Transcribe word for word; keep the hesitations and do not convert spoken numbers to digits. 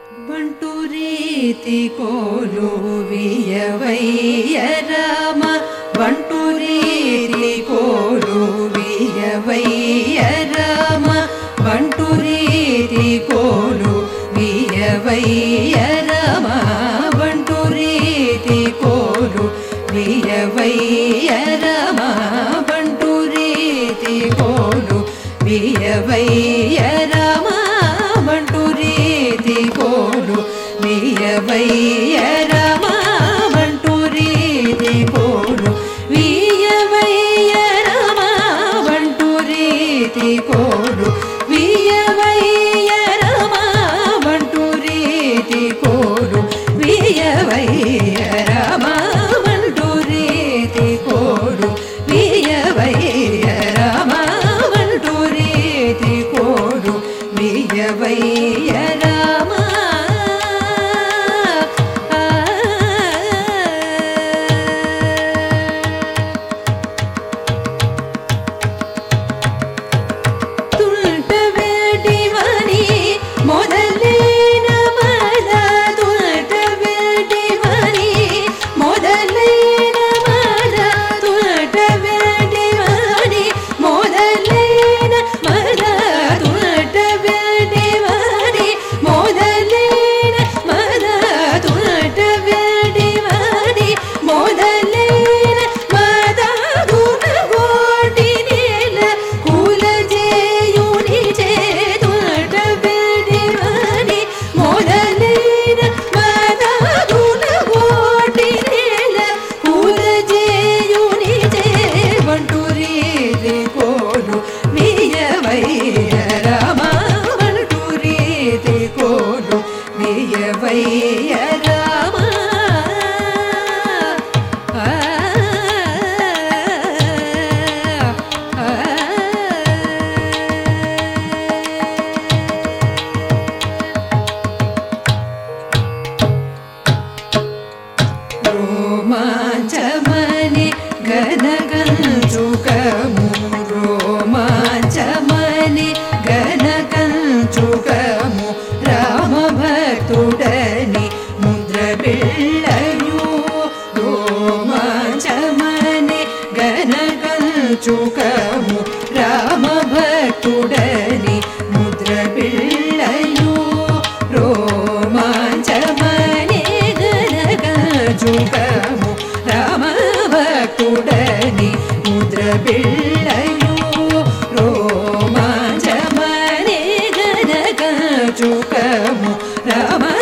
ಬಂಟು ರೀತಿ ಕೋಲು ವಿಯವಯ್ಯ ರಾಮ ಬಂಟು ರೀತಿ ಕೋಲು ವಿಯವಯ್ಯ ರಾಮ ಬಂಟು ರೀತಿ ಕೋಲು ವಿಯವಯ್ಯ ರಾಮ ಬಂಟು ರೀತಿ ಕೋಲು ವಿಯವಯ್ಯ ರಾಮ ಬಂಟು ರೀತಿ ಕೋಲು ವಿಯವಯ್ಯ ರಾಮ ಬಂಟು ರೀತಿ ಕೋಲು ವಿಯವಯ್ಯ ರಾಮ ಬಂಟು ರೀತಿ ಕೋಲು ವಿಯವಯ್ಯ ರಾಮ ಬಂಟು ರೀತಿ ಕೋಲು ವಿಯವಯ್ಯ ರಾಮ ಬಂಟು ರೀತಿ ಕೋಲು ವಿಯವಯ್ಯ ರಾಮ ಬಂಟು ರೀತಿ ಕೋಲು ವಿಯವಯ್ಯ ರಾಮ ಬಂಟು ರೀತಿ ಕೋಲು ವಿಯವಯ್ಯ ರಾಮ విಯವయ్య రామ రోమాంచమని గనగంచుకము రోమాంచమని గనగంచుకము రామభక్తుడని ముద్ర బిళ్ళయు రోమాంచమని గనగంచుకము రామభక్తుడని ముద్ర బిళ్ళయు రోమాంచమని గనగంచుకము రామభక్తుడని ముద్ర బిళ్ళయు రోమాంచమని గనగంచుకము రామ